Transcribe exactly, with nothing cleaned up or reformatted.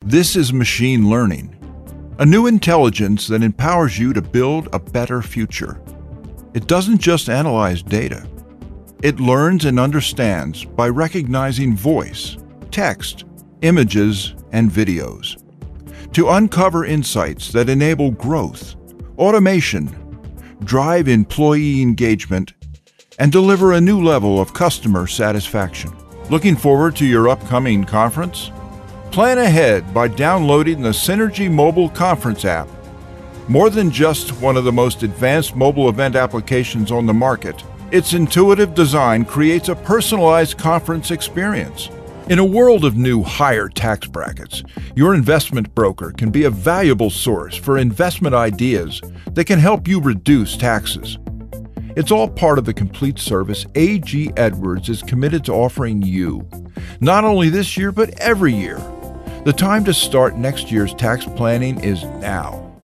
This is machine learning, a new intelligence that empowers you to build a better future. It doesn't just analyze data. It learns and understands by recognizing voice, text, images, and videos to uncover insights that enable growth, automation, drive employee engagement, and deliver a new level of customer satisfaction. Looking forward to your upcoming conference? Plan ahead by downloading the Synergy Mobile Conference app. More than just one of the most advanced mobile event applications on the market, its intuitive design creates a personalized conference experience. In a world of new higher tax brackets, your investment broker can be a valuable source for investment ideas that can help you reduce taxes. It's all part of the complete service A G Edwards is committed to offering you, not only this year, but every year. The time to start next year's tax planning is now.